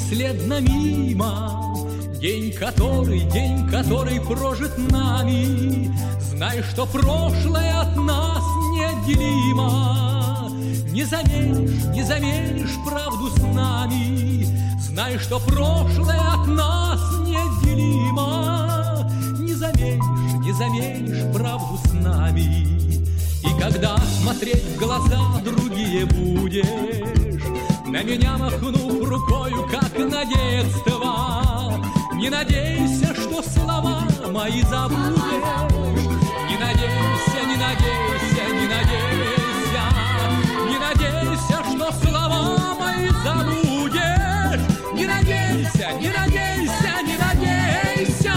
бесследно мимо. День, который прожит нами. Знай, что прошлое от нас неотделимо. Не заменишь правду с нами. Знай, что прошлое от нас неотделимо. Не заменишь правду с нами. И когда смотреть в глаза другие будешь, на меня махнув рукою, как на детство, не надейся, что слова мои забудешь. Не надейся, не надейся, не надейся, не надейся, что слова мои забудешь. Не надейся, не надейся, не надейся.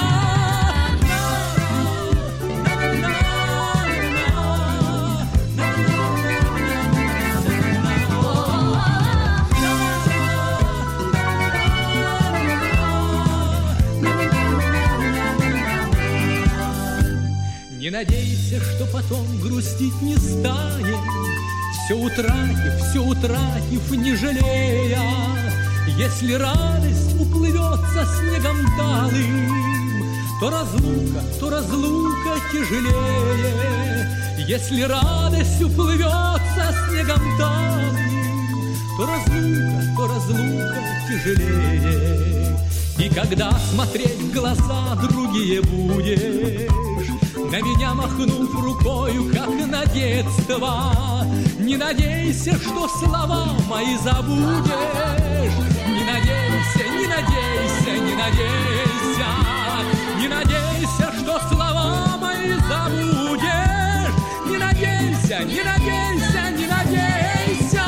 Не надейся, что потом грустить не станет, все утратив, не жалея. Если радость уплывется снегом талым, то разлука тяжелее. Если радость уплывется снегом талым, то разлука тяжелее. И когда смотреть в глаза другие будешь, на меня махнув рукою, как на детство, не надейся, что слова мои забудешь. Не надейся, не надейся, не надейся, не надейся, что слова мои забудешь. Не надейся, не надейся, не надейся.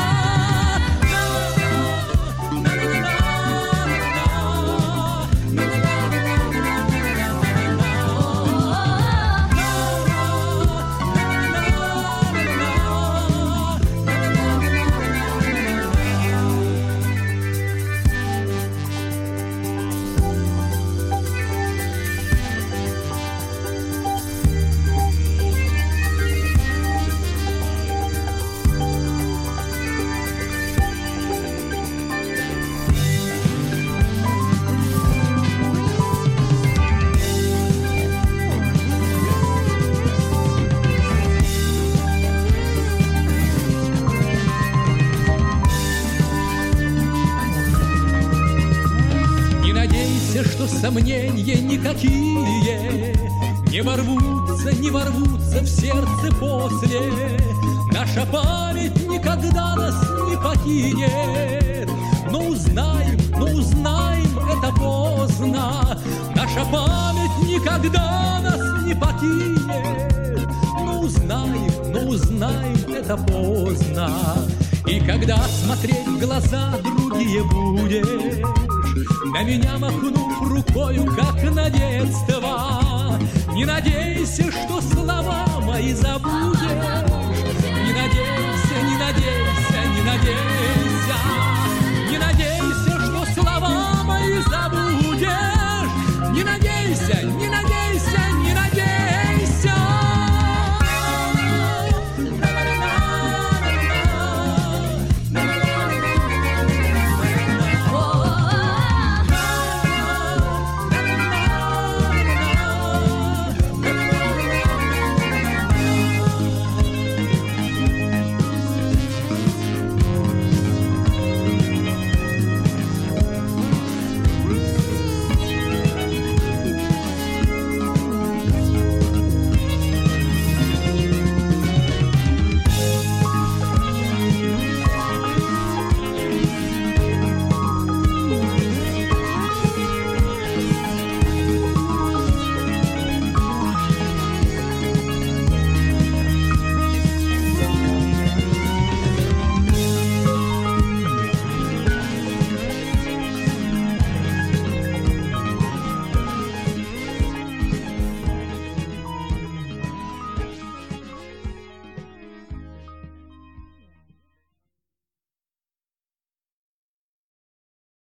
Что сомнения никакие не ворвутся в сердце после. Наша память никогда нас не покинет. Но узнаем, это поздно. Наша память никогда нас не покинет. Но узнаем, это поздно. И когда смотреть в глаза другие будешь, на меня махнув рукою, как на детство, не надейся, что слова мои забудешь.